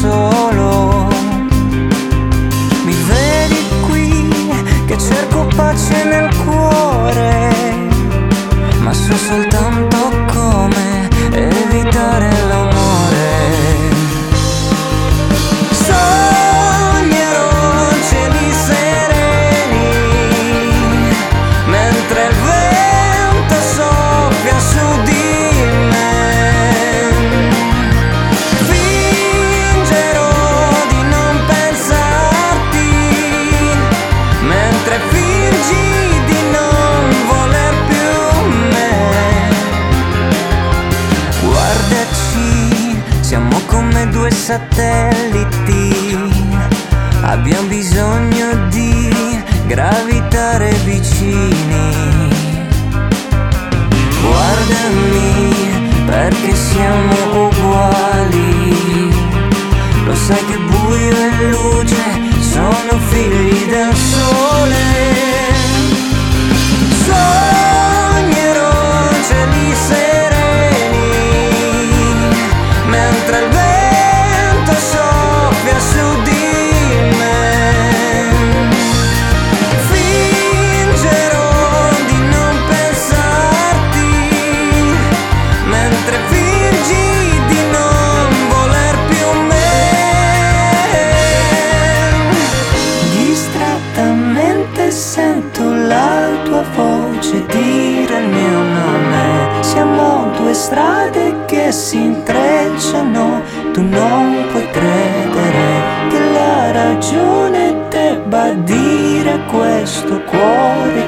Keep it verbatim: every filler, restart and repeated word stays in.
solo. Mi vedi qui che cerco pace nel cuore, ma so soltanto come evitare l'amore. Sognerò cieli sereni mentre il vento soffia su di me. Fingerò di non pensarti mentre fingi di non voler più me. Guardaci, siamo come due satelliti, abbiamo bisogno di gravitare vicini. Guardami, perché siamo uguali. Lo sai che buio e luce sono figli del sole. Sognerò cieli sereni mentre il vento soffia su di me. Fingerò di non pensarti mentre fingi di non voler più me. Distrattamente sento la tua voce dire il mio nome. Siamo due strade che si intrecciano. Tu non puoi credere che la ragione debba dire a questo cuore